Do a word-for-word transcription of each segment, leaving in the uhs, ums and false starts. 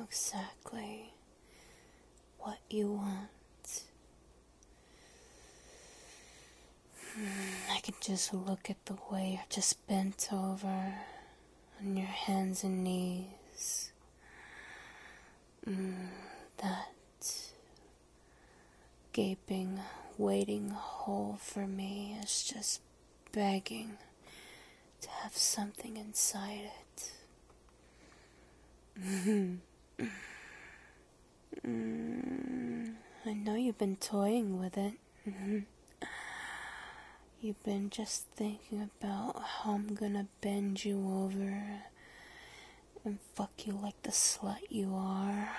exactly what you want. I can just look at the way you're just bent over on your hands and knees. Mm, that gaping, waiting hole for me is just begging to have something inside it. mm, I know you've been toying with it. You've been just thinking about how I'm gonna bend you over and fuck you like the slut you are.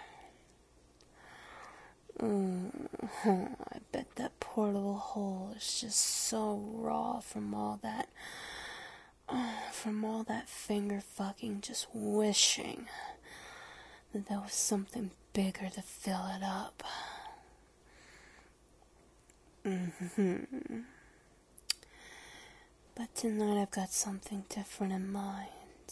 Mm, I bet that poor little hole is just so raw from all that, oh, from all that finger fucking, just wishing that there was something bigger to fill it up. Mm-hmm. But tonight I've got something different in mind.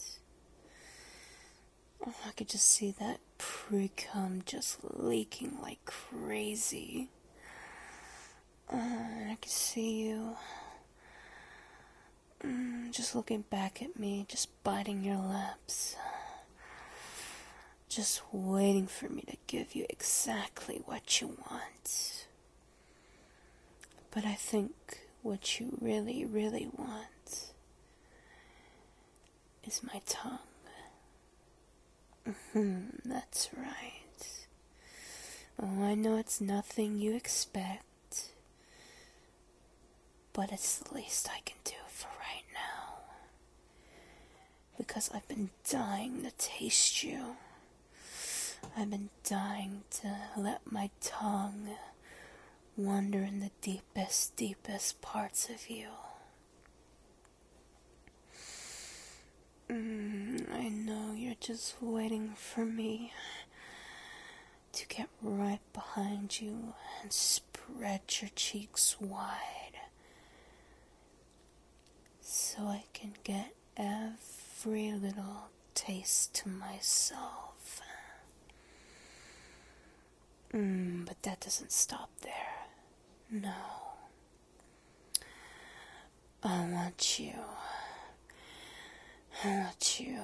Oh, I could just see that pre-cum just leaking like crazy. Uh, I could see you mm, just looking back at me, just biting your lips. Just waiting for me to give you exactly what you want. But I think what you really, really want is my tongue. Mm-hmm, that's right. Oh, I know it's nothing you expect, but it's the least I can do for right now. Because I've been dying to taste you. I've been dying to let my tongue wander in the deepest, deepest parts of you. Mm, I know you're just waiting for me to get right behind you and spread your cheeks wide so I can get every little taste to myself. Mm, but that doesn't stop there. No. I want you. I want you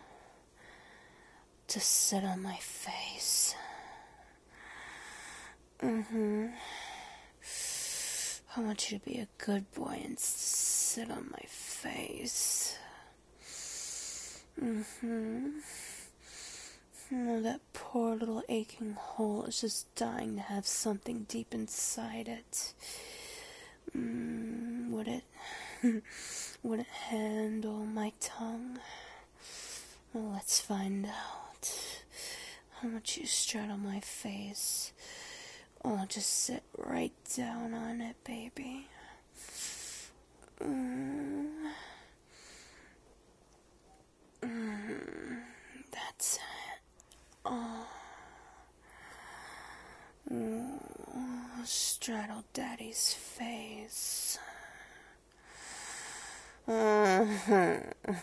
to sit on my face. Mm-hmm. I want you to be a good boy and sit on my face. Mm-hmm. Oh, that poor little aching hole is just dying to have something deep inside it. Mm, would it... would it handle my tongue? Well, let's find out. I want you to straddle my face. Oh, just sit right down on it, baby. Mm. Mm. That's it. Oh. Oh. Straddle Daddy's face. Uh-huh.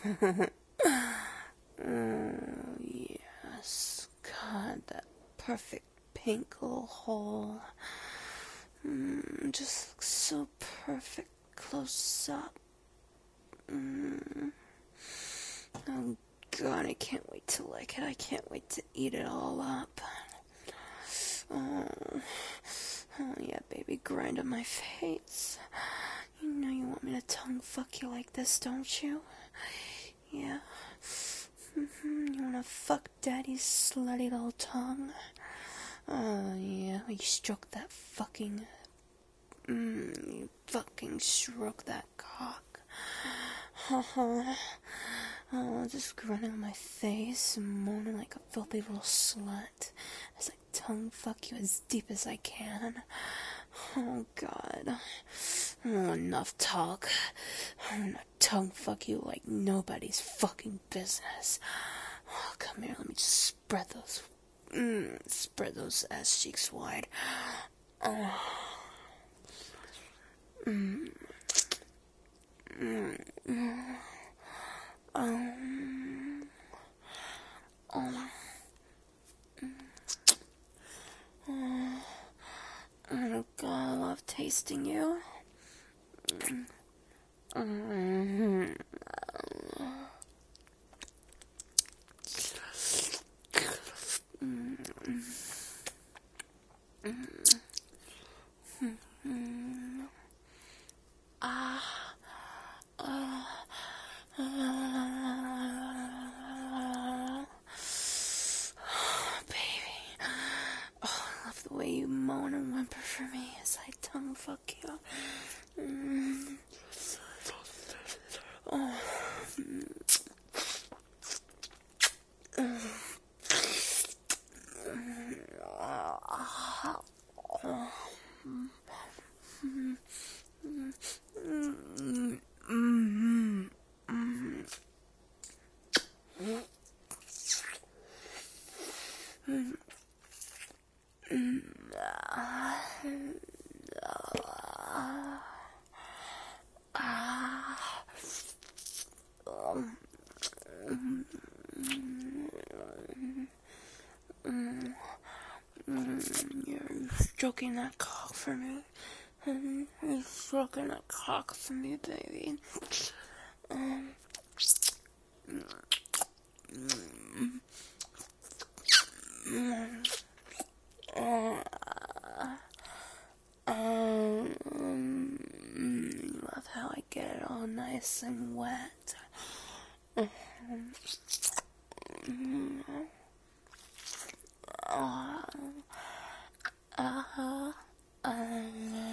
Oh, yes. God, that perfect pink little hole. Mm, just looks so perfect close up. Mm. Oh, God, I can't wait to lick it. I can't wait to eat it all up. Oh, oh yeah, baby, grind on my face. You know you want me to tongue fuck you like this, don't you? Yeah. Mm-hmm. You wanna fuck Daddy's slutty little tongue? Oh, yeah. You stroke that fucking... Mm, you fucking stroke that cock. Uh-huh. Oh, just grunting on my face and moaning like a filthy little slut as I tongue fuck you as deep as I can. Oh, God. Oh, enough talk. I'm gonna tongue fuck you like nobody's fucking business. Oh, come here, let me just spread those, mm, spread those ass cheeks wide. Oh. Mm. Mm. Mm. Um. Oh. tasting you. Mm-hmm. Ah, uh, uh, baby. Oh, I love the way you moan and whimper for me as I tongue fuck you. Mm. Oh. You're stroking that cock for me. You're stroking that cock for me, baby. Um, um, love how I get it all nice and wet. Uh, uh, uh,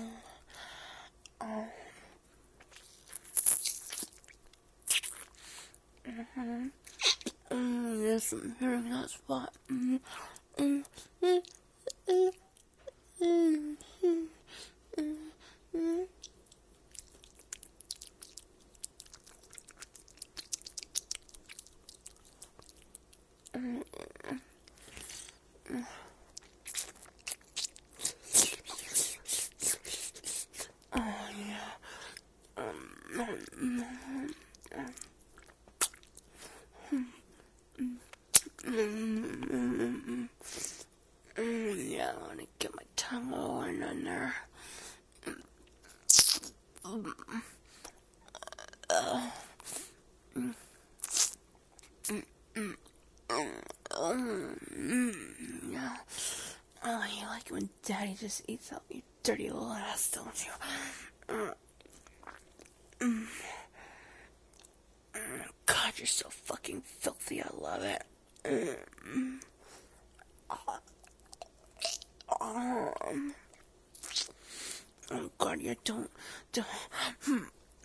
Mm-hmm. Mm, yes, I'm hearing that spot. Mm, mm, mm, mm, mm, mm, mm, mm. Mm, mm. Oh, yeah. Um, mm, mm, mm. Mm, mm, yeah, I want to get my tongue all in there. Mm, uh, mm, mm, mm, mm, mm, yeah. Oh, you like it when Daddy just eats up your dirty little ass, don't you? Mm, mm, mm. God, you're so fucking filthy. I love it. Mm, mm. Um, oh God, you don't, don't, mm,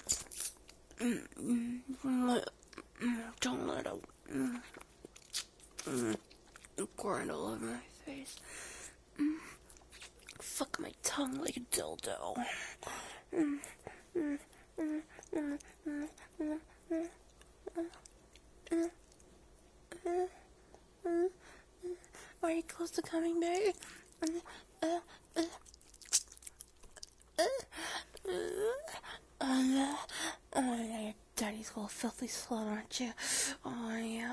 mm, mm, let, mm, don't let it mm, mm, grind all over my face. Mm, fuck my tongue like a dildo. Mm, mm, mm, mm, mm, mm, mm, mm, mm, mm. Are you close to coming, baby? Mm, uh, uh, uh, uh, uh, oh, yeah, your daddy's little filthy slut, aren't you? Oh, yeah.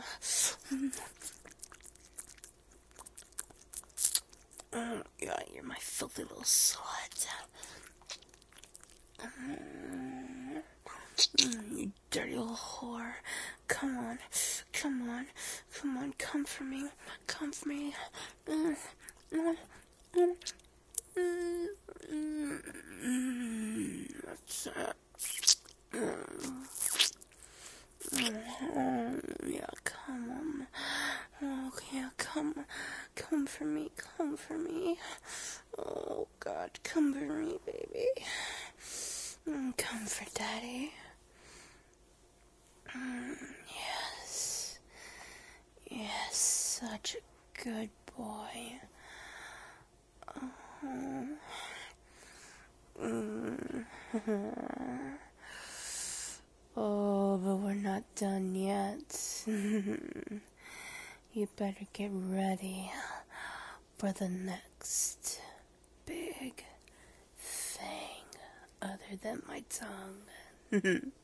Oh, yeah, you're my filthy little slut. Mm, you dirty little whore. Come on, come on, come on, come for me, come for me. Mm, mm, mm, mm, mm, mm, that's it. Mm, mm, yeah, come on. Oh, yeah, come, come for me, come for me. Oh, God, come for me, baby. Mm, come for Daddy. Mm, yes. Yes, such a good boy. Oh, mm. Oh, but we're not done yet. You better get ready for the next big thing other than my tongue.